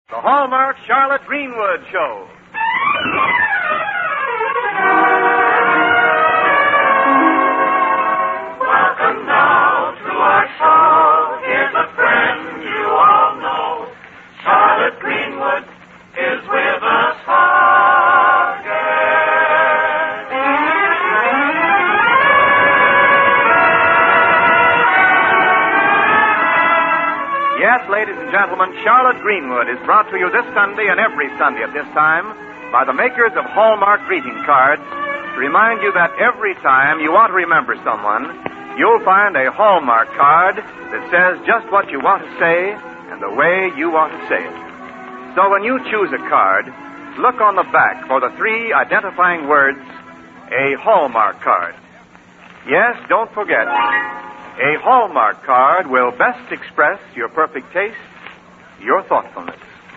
The Hallmark Charlotte Greenwood Show. Welcome now to our show. Here's a friend you all know. Charlotte Greenwood is with us Yes, ladies and gentlemen, Charlotte Greenwood is brought to you this Sunday and every Sunday at this time by the makers of Hallmark greeting cards to remind you that every time you want to remember someone, you'll find a Hallmark card that says just what you want to say and the way you want to say it. So when you choose a card, look on the back for the 3 identifying words, a Hallmark card. Yes, don't forget, a Hallmark card will best express your perfect taste, your thoughtfulness.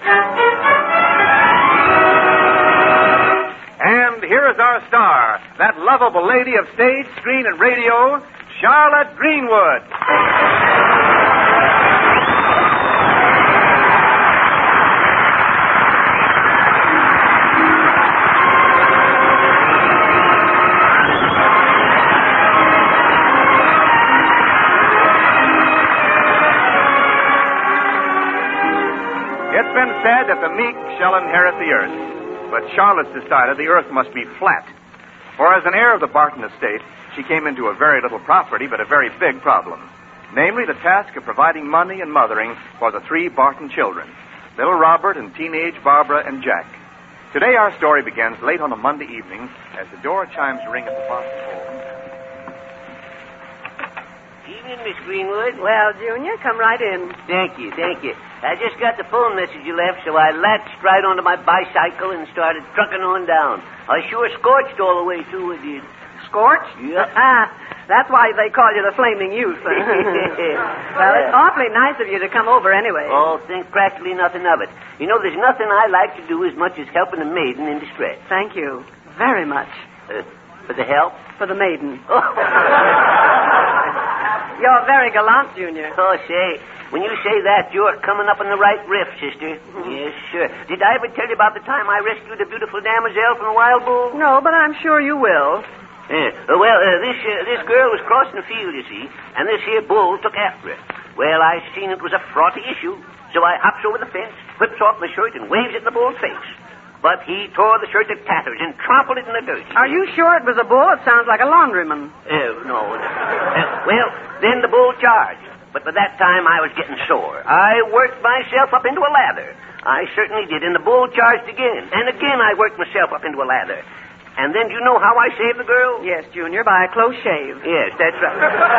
And here is our star, that lovable lady of stage, screen, and radio, Charlotte Greenwood. It's been said that the meek shall inherit the earth, but Charlotte's decided the earth must be flat. For as an heir of the Barton estate, she came into a very little property, but a very big problem. Namely, the task of providing money and mothering for the 3 Barton children, little Robert and teenage Barbara and Jack. Today our story begins late on a Monday evening as the door chimes ring at the Barton home. Evening, Miss Greenwood. Well, Junior, come right in. Thank you. I just got the phone message you left, so I latched right onto my bicycle and started trucking on down. I sure scorched all the way, too, I did. Scorched? Yep. That's why they call you the Flaming Youth. Well, it's awfully nice of you to come over anyway. Oh, think practically nothing of it. You know, there's nothing I like to do as much as helping a maiden in distress. Thank you very much. For the help? For the maiden. You're very gallant, Junior. Oh, say, when you say that, you're coming up on the right riff, sister. Mm-hmm. Yes, sure. Did I ever tell you about the time I rescued a beautiful damosel from a wild bull? No, but I'm sure you will. This girl was crossing the field, you see, and this here bull took after her. Well, I seen it was a frothy issue, so I hops over the fence, whips off my shirt, and waves it in the bull's face. But he tore the shirt to tatters and trampled it in the dirt. Are you sure it was a bull? It sounds like a laundryman. No. Well, then the bull charged. But by that time, I was getting sore. I worked myself up into a lather. I certainly did. And the bull charged again. And again, I worked myself up into a lather. And then, do you know how I saved the girl? Yes, Junior, by a close shave. Yes, that's right.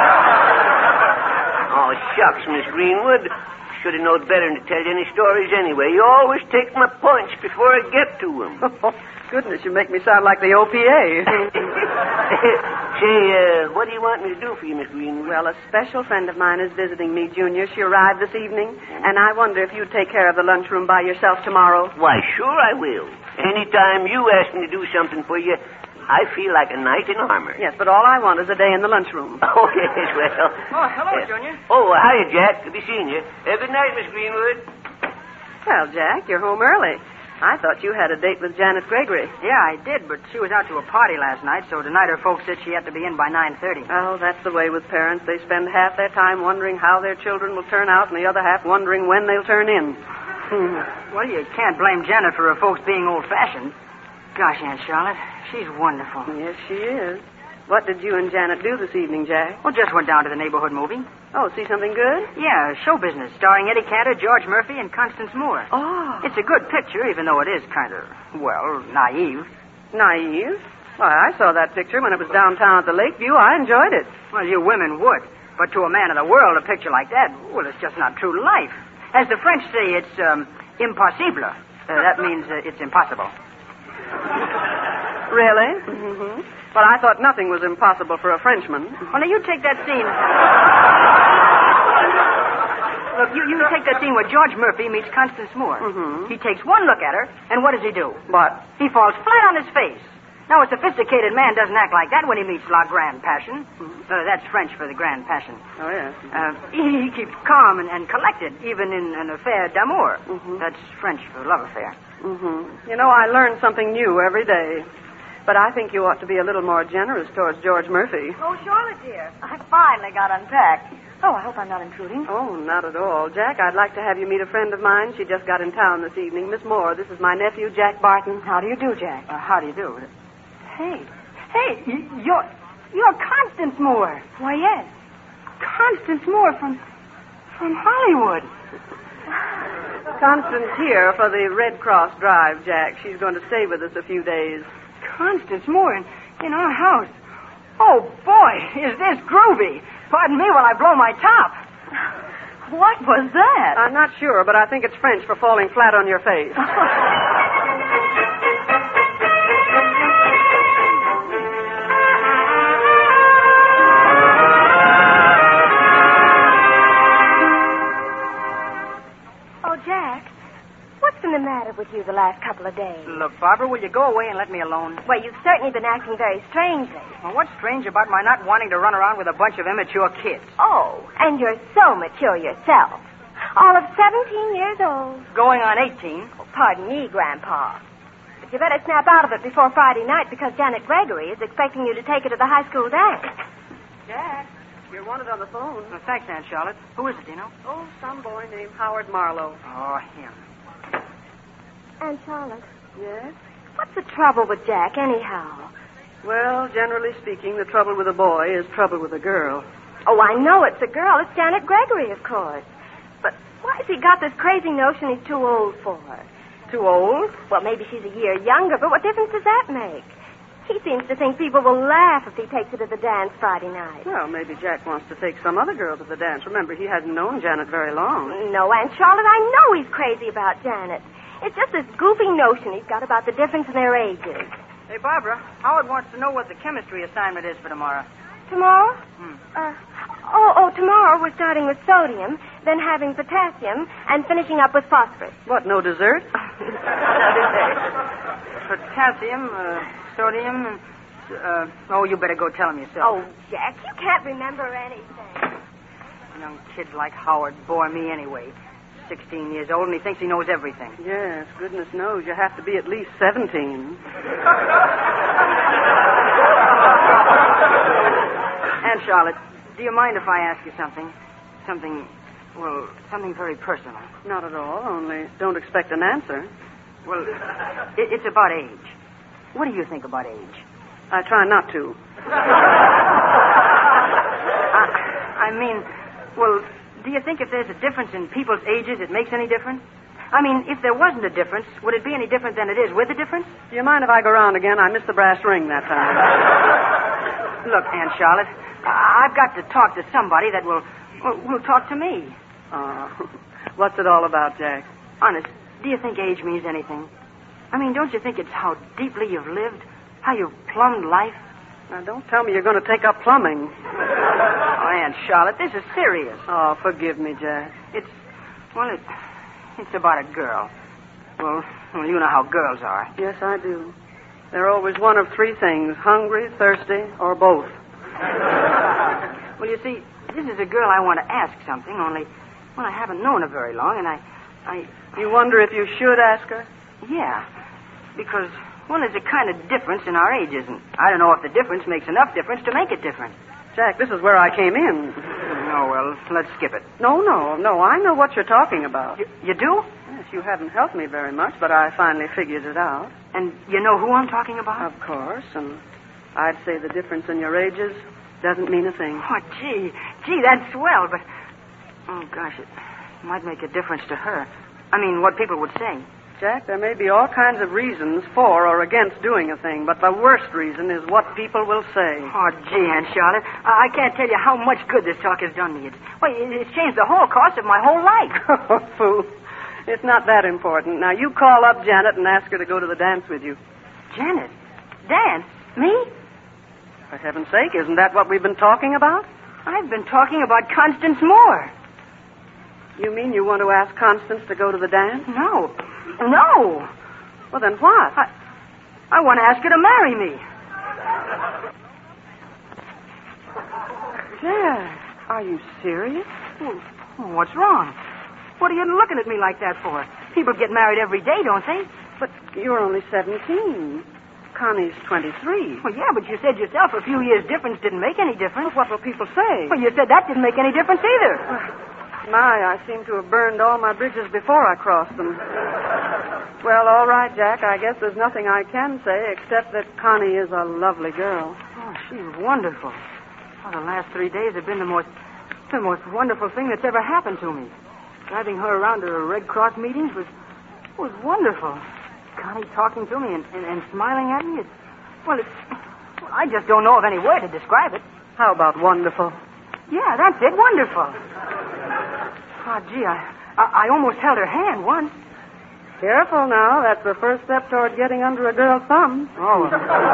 Oh, shucks, Miss Greenwood. Should have known better than to tell you any stories anyway. You always take my points before I get to them. Oh, goodness, you make me sound like the OPA. Say, what do you want me to do for you, Miss Greenwood? Well, a special friend of mine is visiting me, Junior. She arrived this evening, and I wonder if you'd take care of the lunchroom by yourself tomorrow. Why, sure I will. Anytime you ask me to do something for you, I feel like a knight in armor. Yes, but all I want is a day in the lunchroom. Oh, yes, well. Oh, hello, Junior. Oh, hiya, Jack. Good to be seeing you. Good night, Miss Greenwood. Well, Jack, you're home early. I thought you had a date with Janet Gregory. Yeah, I did, but she was out to a party last night, so tonight her folks said she had to be in by 9:30. Oh, that's the way with parents. They spend half their time wondering how their children will turn out and the other half wondering when they'll turn in. Well, you can't blame Janet for her folks being old-fashioned. Gosh, Aunt Charlotte, she's wonderful. Yes, she is. What did you and Janet do this evening, Jack? Well, just went down to the neighborhood movie. Oh, see something good? Yeah, show business, starring Eddie Cantor, George Murphy, and Constance Moore. Oh. It's a good picture, even though it is kind of, well, naive. Naive? Why, I saw that picture when it was downtown at the Lakeview. I enjoyed it. Well, you women would. But to a man of the world, a picture like that, well, it's just not true to life. As the French say, it's impossible. That means it's impossible. Really? Mm-hmm. Well, I thought nothing was impossible for a Frenchman. Well, now, you take that scene... Look, you take that scene where George Murphy meets Constance Moore. Mm-hmm. He takes one look at her, and what does he do? What? He falls flat on his face. Now, a sophisticated man doesn't act like that when he meets La Grande Passion. That's French for the Grand Passion. Oh, yes. He keeps calm and collected, even in an affair d'amour. That's French for love affair. You know, I learn something new every day. But I think you ought to be a little more generous towards George Murphy. Oh, Charlotte, dear. I finally got unpacked. Oh, I hope I'm not intruding. Oh, not at all. Jack, I'd like to have you meet a friend of mine. She just got in town this evening. Miss Moore, this is my nephew, Jack Barton. How do you do, Jack? How do you do? Hey, you're Constance Moore. Why, yes. Constance Moore from Hollywood. Constance here for the Red Cross drive, Jack. She's going to stay with us a few days. Constance Moore in our house. Oh, boy, is this groovy. Pardon me while I blow my top. What was that? I'm not sure, but I think it's French for falling flat on your face. Oh, Jack, what's been the matter with you the last couple of days? Look, Barbara, will you go away and let me alone? Well, you've certainly been acting very strangely. Well, what's strange about my not wanting to run around with a bunch of immature kids? Oh, and you're so mature yourself. All of 17 years old. Going on 18. Oh, pardon me, Grandpa. But you better snap out of it before Friday night because Janet Gregory is expecting you to take her to the high school dance. Jack, you're wanted on the phone. Well, thanks, Aunt Charlotte. Who is it, do you know? Oh, some boy named Howard Marlowe. Oh, him. Aunt Charlotte, Yes? what's the trouble with Jack, anyhow? Well, generally speaking, the trouble with a boy is trouble with a girl. Oh, I know it's a girl. It's Janet Gregory, of course. But why has he got this crazy notion he's too old for her? Too old? Well, maybe she's a year younger, but what difference does that make? He seems to think people will laugh if he takes her to the dance Friday night. Well, maybe Jack wants to take some other girl to the dance. Remember, he hasn't known Janet very long. No, Aunt Charlotte, I know he's crazy about Janet. It's just this goofy notion he's got about the difference in their ages. Hey, Barbara, Howard wants to know what the chemistry assignment is for tomorrow. Tomorrow? Tomorrow we're starting with sodium, then having potassium, and finishing up with phosphorus. What, no dessert? Potassium, sodium, you better go tell him yourself. Oh, Jack, you can't remember anything. Young kids like Howard bore me anyway. 16 years old, and he thinks he knows everything. Yes, goodness knows you have to be at least 17. Aunt Charlotte, do you mind if I ask you something? Something very personal. Not at all, only don't expect an answer. Well, it's about age. What do you think about age? I try not to. I mean, do you think if there's a difference in people's ages, it makes any difference? I mean, if there wasn't a difference, would it be any different than it is with a difference? Do you mind if I go round again? I missed the brass ring that time. Look, Aunt Charlotte, I've got to talk to somebody that will talk to me. What's it all about, Jack? Honest, do you think age means anything? I mean, don't you think it's how deeply you've lived? How you've plumbed life? Now, don't tell me you're going to take up plumbing. Oh, Aunt Charlotte, this is serious. Oh, forgive me, Jack. It's about a girl. Well, you know how girls are. Yes, I do. They're always one of three things, hungry, thirsty, or both. Well, you see, this is a girl I want to ask something, only, I haven't known her very long, and I... You wonder if you should ask her? Yeah, because, there's a kind of difference in our ages, and I don't know if the difference makes enough difference to make it different. Jack, this is where I came in. Oh, well, let's skip it. No, I know what you're talking about. You do? Yes, you haven't helped me very much, but I finally figured it out. And you know who I'm talking about? Of course, and I'd say the difference in your ages doesn't mean a thing. Oh, gee, that's swell, but... Oh, gosh, it might make a difference to her. I mean, what people would say. Jack, there may be all kinds of reasons for or against doing a thing, but the worst reason is what people will say. Oh, gee, Aunt Charlotte, I can't tell you how much good this talk has done me. It's changed the whole course of my whole life. Oh, fool. It's not that important. Now, you call up Janet and ask her to go to the dance with you. Janet? Dance? Me? For heaven's sake, isn't that what we've been talking about? I've been talking about Constance Moore. You mean you want to ask Constance to go to the dance? No. Well, then what? I want to ask her to marry me. Jack, are you serious? Oh, what's wrong? What are you looking at me like that for? People get married every day, don't they? But you're only 17. Connie's 23. Well, yeah, but you said yourself a few years' difference didn't make any difference. What will people say? Well, you said that didn't make any difference either. My, I seem to have burned all my bridges before I crossed them. Well, all right, Jack. I guess there's nothing I can say except that Connie is a lovely girl. Oh, she's wonderful. Oh, the last 3 days have been the most wonderful thing that's ever happened to me. Driving her around to her Red Cross meetings was wonderful. Connie talking to me and smiling at me. I just don't know of any word to describe it. How about wonderful? Yeah, that's it. Wonderful. Oh, gee, I almost held her hand once. Careful now. That's the first step toward getting under a girl's thumb. Oh.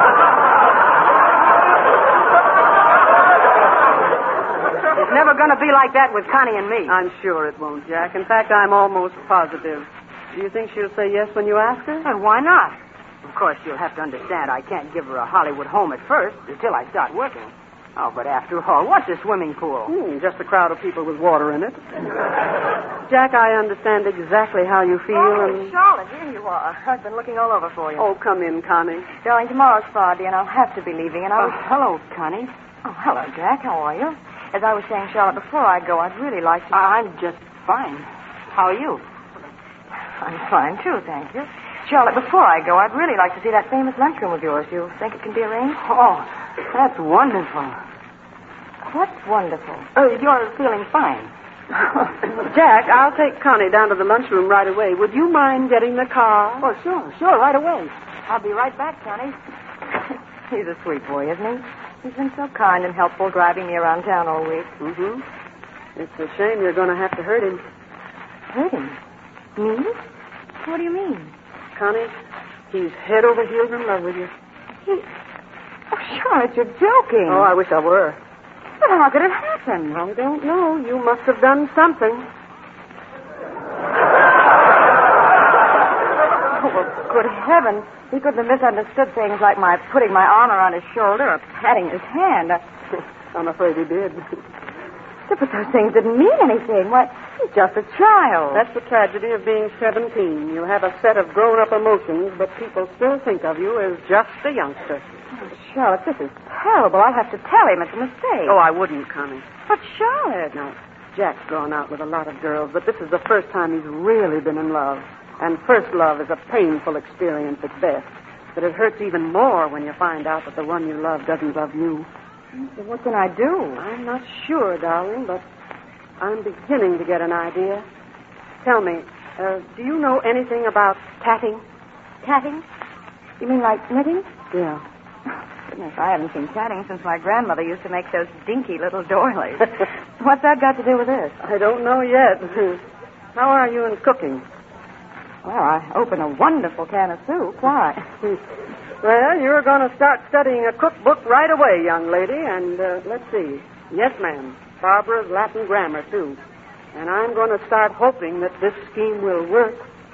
It's never going to be like that with Connie and me. I'm sure it won't, Jack. In fact, I'm almost positive. Do you think she'll say yes when you ask her? And why not? Of course, you'll have to understand I can't give her a Hollywood home at first until I start working. Oh, but after all, what's a swimming pool? Just a crowd of people with water in it. Jack, I understand exactly how you feel. Charlotte, here you are. I've been looking all over for you. Oh, come in, Connie. Darling, tomorrow's Friday, and I'll have to be leaving, and Oh, hello, Connie. Oh, hello, Jack. How are you? As I was saying, Charlotte, before I go, I'd really like to... I'm just fine. How are you? I'm fine, too, thank you. Charlotte, before I go, I'd really like to see that famous lunchroom of yours. Do you think it can be arranged? Oh, that's wonderful. What's wonderful? You're feeling fine. Jack, I'll take Connie down to the lunchroom right away. Would you mind getting the car? Oh, sure, right away. I'll be right back, Connie. He's a sweet boy, isn't he? He's been so kind and helpful driving me around town all week. Mm-hmm. It's a shame you're going to have to hurt him. Hurt him? Me? What do you mean? Connie, he's head over heels in love with you. Oh, Charlotte, you're joking. Oh, I wish I were. But how could it happen? I don't know. You must have done something. Oh, well, good heavens. He couldn't have misunderstood things like my putting my arm around his shoulder or patting his hand. I'm afraid he did. But those things didn't mean anything. Why, he's just a child. That's the tragedy of being 17. You have a set of grown-up emotions, but people still think of you as just a youngster. Oh, Charlotte, this is terrible. I'll have to tell him it's a mistake. Oh, I wouldn't, Connie. But Charlotte... Now, Jack's gone out with a lot of girls, but this is the first time he's really been in love. And first love is a painful experience at best. But it hurts even more when you find out that the one you love doesn't love you. So what can I do? I'm not sure, darling, but I'm beginning to get an idea. Tell me, do you know anything about tatting? Tatting? You mean like knitting? Yeah. Goodness, I haven't seen tatting since my grandmother used to make those dinky little doilies. What's that got to do with this? I don't know yet. How are you in cooking? Well, I opened a wonderful can of soup. Why? Well, you're going to start studying a cookbook right away, young lady. And let's see. Yes, ma'am. Barbara's Latin grammar, too. And I'm going to start hoping that this scheme will work.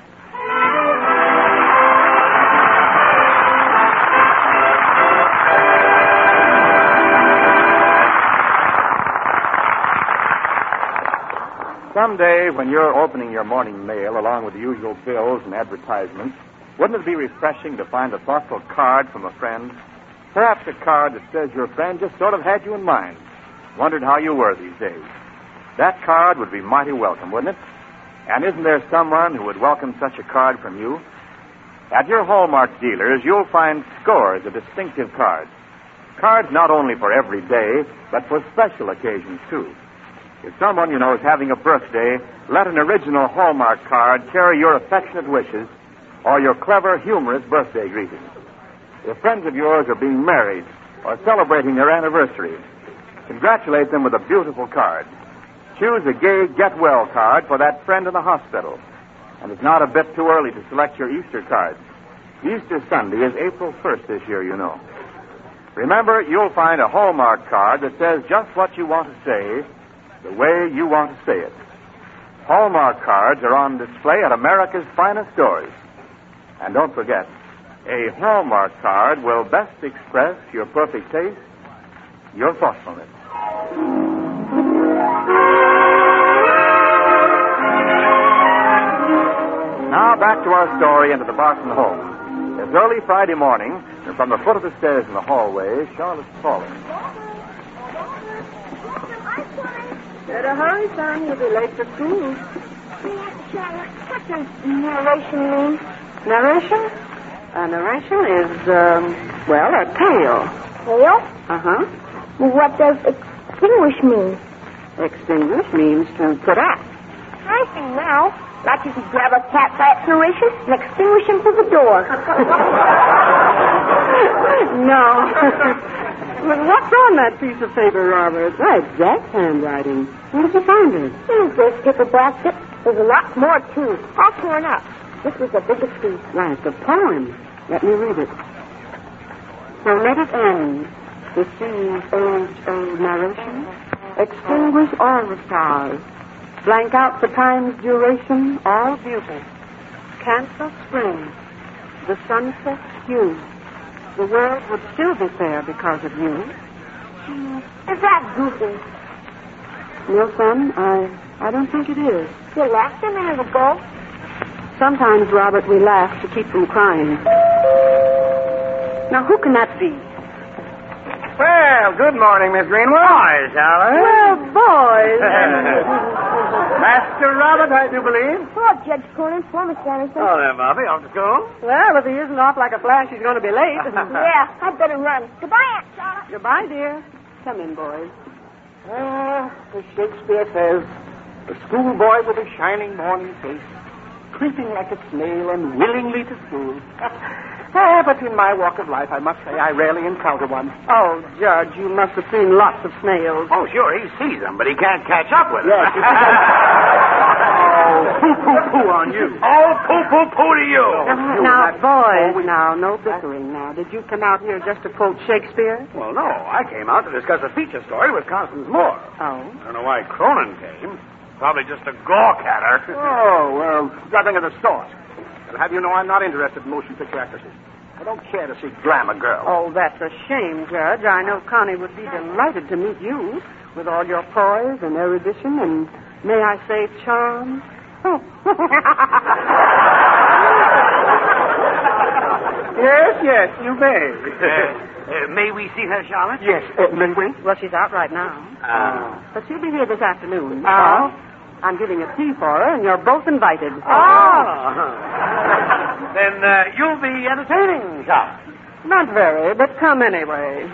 Someday, when you're opening your morning mail along with the usual bills and advertisements, wouldn't it be refreshing to find a thoughtful card from a friend? Perhaps a card that says your friend just sort of had you in mind, wondered how you were these days. That card would be mighty welcome, wouldn't it? And isn't there someone who would welcome such a card from you? At your Hallmark dealers, you'll find scores of distinctive cards. Cards not only for every day, but for special occasions, too. If someone you know is having a birthday, let an original Hallmark card carry your affectionate wishes or your clever, humorous birthday greeting. If friends of yours are being married or celebrating their anniversary, congratulate them with a beautiful card. Choose a gay get-well card for that friend in the hospital. And it's not a bit too early to select your Easter cards. Easter Sunday is April 1st this year, you know. Remember, you'll find a Hallmark card that says just what you want to say, the way you want to say it. Hallmark cards are on display at America's finest stores. And don't forget, A Hallmark card will best express your perfect taste, your thoughtfulness. Now back to our story and to the Barton home. It's early Friday morning, and from the foot of the stairs in the hallway, Charlotte's calling. Better hurry, son. You'll be late for school. Charlotte, what does narration mean? Narration? Narration is, a tale. Tale? Uh-huh. What does extinguish mean? Extinguish means to put out. I see now. Like you could grab a cat by its narration and extinguish him through the door. No. Well, what's on that piece of paper, Robert? Why, it's Jack's handwriting. Where did you find it? Here's this paper basket. There's a lot more, too. All torn up. This was the biggest piece. Why, it's a poem. Let me read it. So let it end. The sea's old narration. Extinguish all the stars. Blank out the time's duration, all beauty. Cancel spring. The sunset's hue. The world would still be fair because of you. Is that goofy? No, son, I don't think it is. You laughed a minute ago. Sometimes, Robert, we laugh to keep from crying. Now, who can that be? Well, good morning, Miss Greenwood. Hi, Charlotte. Well, boys. Master Robert, I do believe. Oh, Judge Corlin, for Miss Anderson. Oh, there, Bobby. Off to school? Well, if he isn't off like a flash, he's going to be late. Yeah, I'd better run. Goodbye, Aunt Charlotte. Goodbye, dear. Come in, boys. As Shakespeare says, the schoolboy with a shining morning face, creeping like a snail unwillingly to school. But in my walk of life, I must say I rarely encounter one. Oh, Judge, you must have seen lots of snails. Oh, sure, he sees them, but he can't catch up with them. Yes. Oh, poo-poo-poo on you. Oh, poo-poo-poo to you. Now, boys, now, no bickering now. Did you come out here just to quote Shakespeare? Well, no, I came out to discuss a feature story with Constance Moore. Oh. I don't know why Cronin came. Probably just to gawk at her. Oh, well, nothing of the sort. I'll have you know I'm not interested in motion picture actresses. I don't care to see glamour girls. Oh, that's a shame, Judge. I know Connie would be delighted to meet you with all your poise and erudition and, may I say, charm. Oh. Yes, you may. May we see her, Charlotte? Yes, may we? Well, she's out right now. But she'll be here this afternoon. Oh? I'm giving a tea for her, and you're both invited. Then you'll be entertaining, Charlotte. Not very, but come anyway.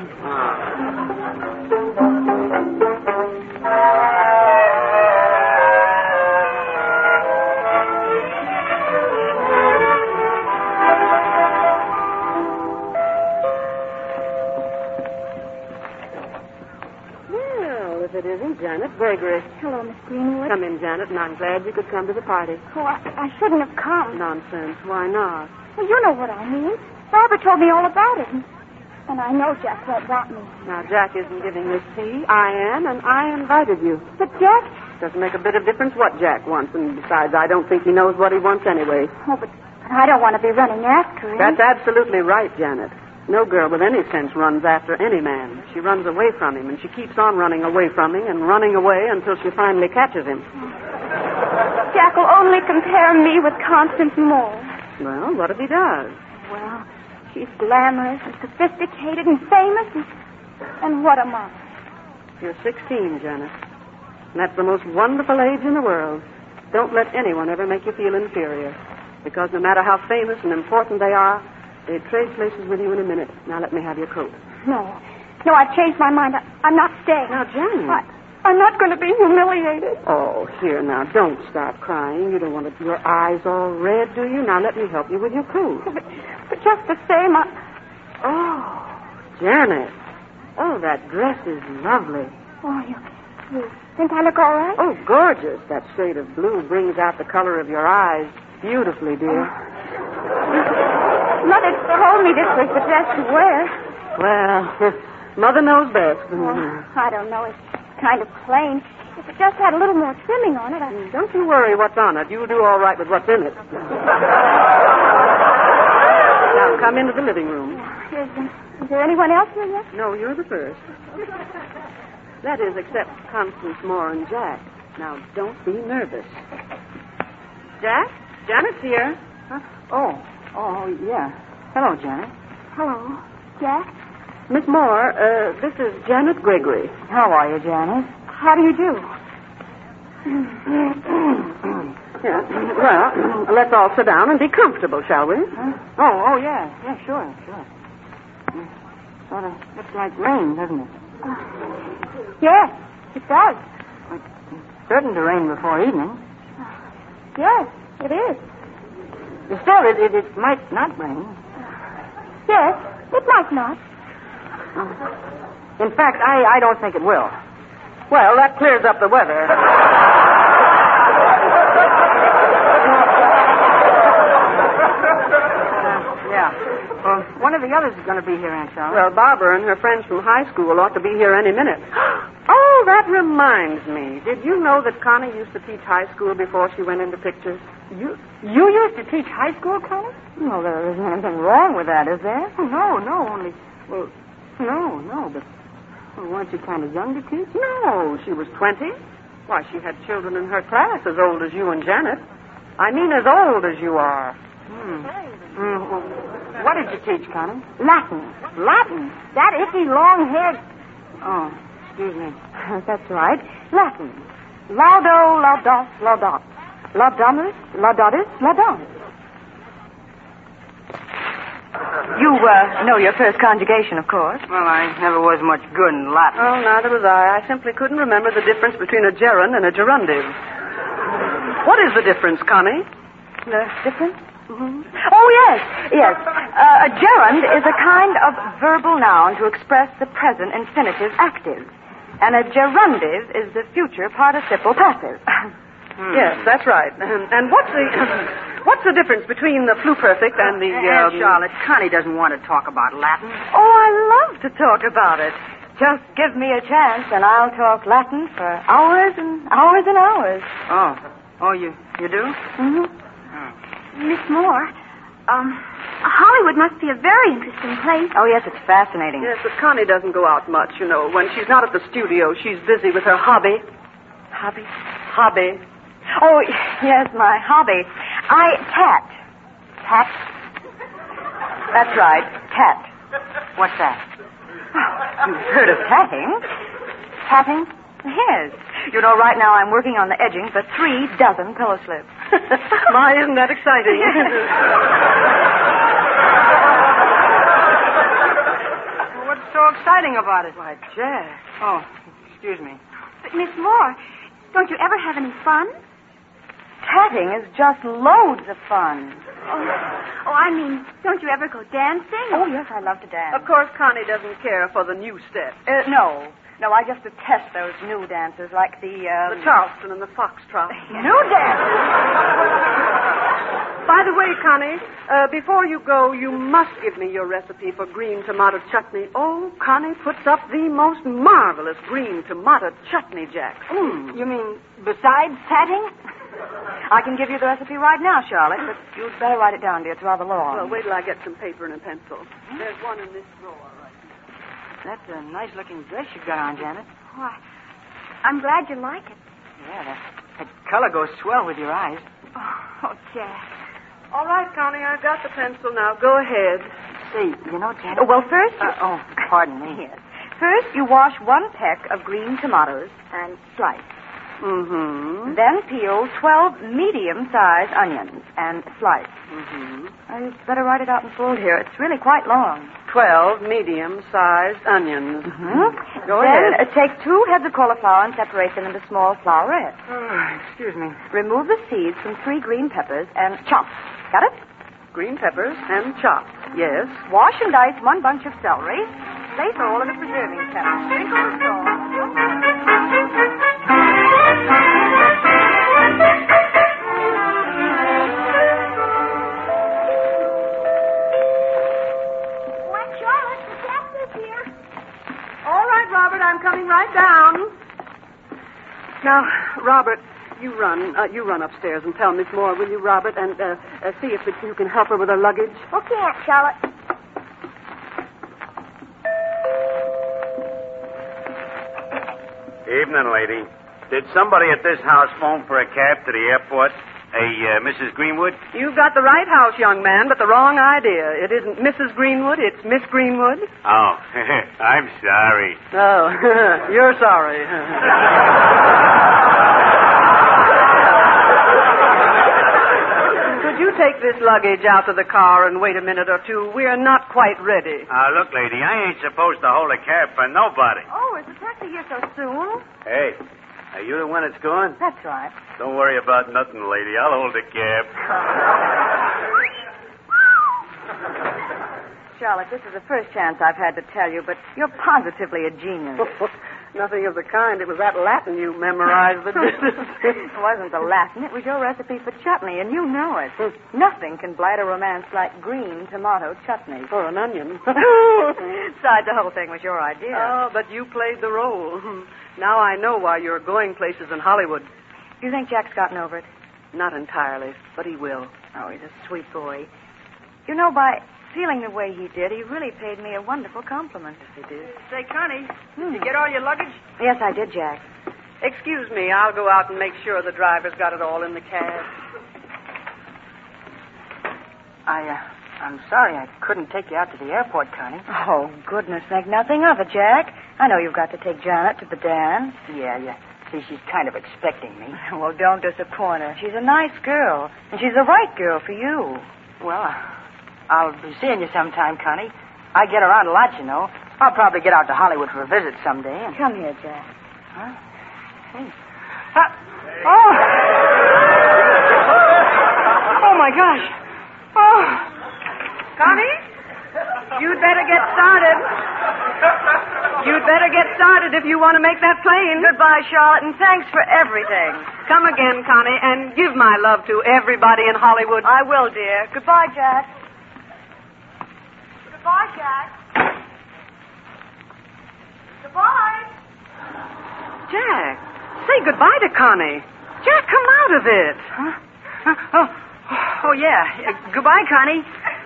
Well, if it isn't Janet Gregory. Hello, Miss Greenwood. Come in, Janet, and I'm glad you could come to the party. Oh, I shouldn't have come. Nonsense. Why not? Well, you know what I mean. Barbara told me all about it. And I know Jack won't want me. Now, Jack isn't giving this tea. I am, and I invited you. But Jack... Doesn't make a bit of difference what Jack wants, and besides, I don't think he knows what he wants anyway. Oh, but I don't want to be running after him. That's absolutely right, Janet. No girl with any sense runs after any man. She runs away from him, and she keeps on running away from him and running away until she finally catches him. Jack will only compare me with Constance Moore. Well, what if he does? Well, she's glamorous and sophisticated and famous, and what am I? You're 16, Janet. And that's the most wonderful age in the world. Don't let anyone ever make you feel inferior. Because no matter how famous and important they are, they'd trade places with you in a minute. Now let me have your coat. No, I've changed my mind. I'm not staying. Now, Janet. I'm not going to be humiliated. Oh, here, now, don't stop crying. You don't want your eyes all red, do you? Now, let me help you with your coat. But just the same, Oh, Janet. Oh, that dress is lovely. Oh, you think I look all right? Oh, gorgeous. That shade of blue brings out the color of your eyes beautifully, dear. Mother told me this was the dress to wear. Well, Mother knows best. I don't know. It's kind of plain. If it just had a little more trimming on it, Don't you worry what's on it. You'll do all right with what's in it. Now, come come into the living room. Is there anyone else here yet? No, you're the first. That is, except Constance Moore and Jack. Now, don't be nervous. Jack? Janet's here. Huh? Oh, yeah. Hello, Janet. Hello. Jack? Miss Moore, this is Janet Gregory. How are you, Janet? How do you do? Yeah. Well, let's all sit down and be comfortable, shall we? Huh? Oh, yeah. Yeah, sure. Sort of looks like rain, doesn't it? Yes, it does. It's certain to rain before evening. Yes, it is. Still, it might not rain. Yes, it might not. In fact, I don't think it will. Well, that clears up the weather. Yeah. Well, one of the others is going to be here, Aunt Charlotte. Well, Barbara and her friends from high school ought to be here any minute. Oh, that reminds me. Did you know that Connie used to teach high school before she went into pictures? You used to teach high school, Connie? No, there isn't anything wrong with that, is there? Oh, no, only... Well, no, but... Well, weren't you kind of young to teach? No, she was 20. Why, she had children in her class as old as you and Janet. I mean as old as you are. Well, what did you teach, Connie? Latin. Latin? That icky, long-haired... Oh, excuse me. That's right. Latin. Laudo, laudos, laudot. Laudamus, laudatus, laudamus. You know your first conjugation, of course. Well, I never was much good in Latin. Oh, neither was I. I simply couldn't remember the difference between a gerund and a gerundive. What is the difference, Connie? The difference? Mm-hmm. Oh, yes. A gerund is a kind of verbal noun to express the present infinitive active. And a gerundive is the future participle passive. Yes, that's right. And what's the difference between the pluperfect and the... Charlotte, Connie doesn't want to talk about Latin. Oh, I love to talk about it. Just give me a chance and I'll talk Latin for hours and hours and hours. Oh, you do? Mm-hmm. Miss Moore, Hollywood must be a very interesting place. Oh, yes, it's fascinating. Yes, but Connie doesn't go out much, you know. When she's not at the studio, she's busy with her hobby. Hobby. Oh, yes, my hobby. I tat. Tat? That's right, tat. What's that? Oh, you've heard of tatting? Tatting? Yes. You know, right now I'm working on the edging for 36 pillow slips. My, isn't that exciting? What's so exciting about it? Why, Jack. Oh, excuse me. But, Miss Moore, don't you ever have any fun? Tatting is just loads of fun. Oh, I mean, don't you ever go dancing? Oh, yes, I love to dance. Of course, Connie doesn't care for the new step. No, I just detest those new dances like the Charleston and the foxtrot. New dances? By the way, Connie, before you go, you must give me your recipe for green tomato chutney. Oh, Connie puts up the most marvelous green tomato chutney, Jack. You mean besides tatting? I can give you the recipe right now, Charlotte, but you'd better write it down, dear. It's rather long. Well, wait till I get some paper and a pencil. There's one in this drawer, right? That's a nice-looking dress you've got on, Janet. Oh, I'm glad you like it. Yeah, that color goes swell with your eyes. Oh, Jack. All right, Connie, I've got the pencil now. Go ahead. See, you know, Janet... well, first... pardon me. Yes. First, you wash 1 peck of green tomatoes and slice. Mm-hmm. Then peel 12 medium-sized onions and slice. Mm-hmm. You'd better write it out in full here. It's really quite long. 12 medium-sized onions. Mm-hmm. Go ahead. Then take 2 heads of cauliflower and separate them into small flowerets. Excuse me. Remove the seeds from 3 green peppers and chop. Got it? Green peppers and chopped. Yes. Wash and dice 1 bunch of celery. Place all in a preserving kettle. Sprinkle with salt. All right, Robert, I'm coming right down. Now, Robert, you run upstairs and tell Miss Moore, will you, Robert, and see if you can help her with her luggage. Okay, Aunt Charlotte. Evening, lady. Did somebody at this house phone for a cab to the airport? Mrs. Greenwood? You've got the right house, young man, but the wrong idea. It isn't Mrs. Greenwood, it's Miss Greenwood. Oh, I'm sorry. Oh, you're sorry. Could you take this luggage out to the car and wait a minute or two? We're not quite ready. Look, lady, I ain't supposed to hold a cab for nobody. Oh, is the taxi here so soon? Hey, are you the one that's going? That's right. Don't worry about nothing, lady. I'll hold the cab. Charlotte, this is the first chance I've had to tell you, but you're positively a genius. Nothing of the kind. It was that Latin you memorized that did it. It wasn't the Latin. It was your recipe for chutney, and you know it. Nothing can blight a romance like green tomato chutney. For an onion. Besides, the whole thing was your idea. Oh, but you played the role. Now I know why you're going places in Hollywood. You think Jack's gotten over it? Not entirely, but he will. Oh, he's a sweet boy. You know, by feeling the way he did, he really paid me a wonderful compliment. Yes, he did. Say, Connie, did you get all your luggage? Yes, I did, Jack. Excuse me, I'll go out and make sure the driver's got it all in the cab. I'm sorry I couldn't take you out to the airport, Connie. Oh, goodness, make nothing of it, Jack. I know you've got to take Janet to the dance. Yeah. See, she's kind of expecting me. Well, don't disappoint her. She's a nice girl, and she's the right girl for you. Well, I'll be seeing you sometime, Connie. I get around a lot, you know. I'll probably get out to Hollywood for a visit someday. And... Come here, Jack. Huh? Hey. Oh! Oh, my gosh. Oh! Connie, you'd better get started. You'd better get started if you want to make that plane. Goodbye, Charlotte, and thanks for everything. Come again, Connie, and give my love to everybody in Hollywood. I will, dear. Goodbye, Jack. Goodbye, Jack. Goodbye. Jack, say goodbye to Connie. Jack, come out of it. Huh? Oh, yeah. Goodbye, Connie.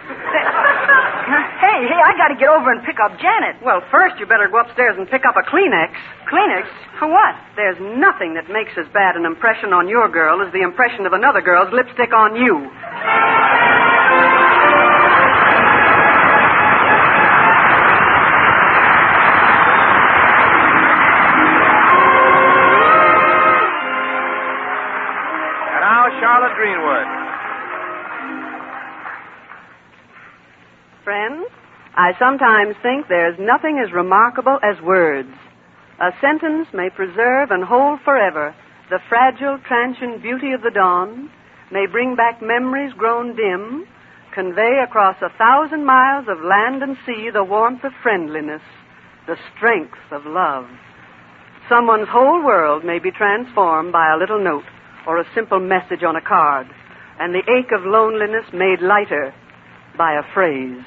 Hey, I got to get over and pick up Janet. Well, first you better go upstairs and pick up a Kleenex. Kleenex? For what? There's nothing that makes as bad an impression on your girl as the impression of another girl's lipstick on you. And now, Charlotte Greenwood. Friends, I sometimes think there's nothing as remarkable as words. A sentence may preserve and hold forever the fragile, transient beauty of the dawn, may bring back memories grown dim, convey across 1,000 miles of land and sea the warmth of friendliness, the strength of love. Someone's whole world may be transformed by a little note or a simple message on a card, and the ache of loneliness made lighter by a phrase.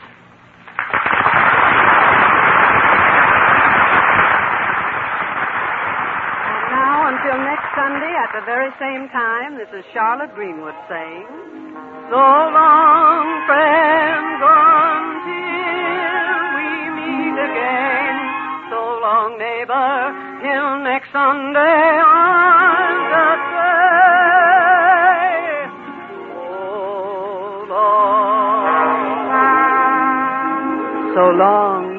And now, until next Sunday at the very same time, this is Charlotte Greenwood saying, so long, friends, until we meet again. So long, neighbor, till next Sunday on the day. So long. So long.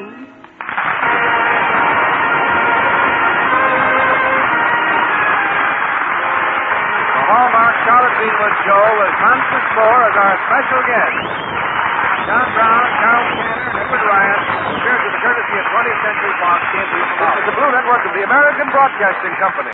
The Hallmark Charlotte Greenwood Show with Constance Moore as our special guest. John Brown, Carol Tanner, and Edward Ryan appeared with the courtesy of 20th Century Fox. The Blue Network of the American Broadcasting Company.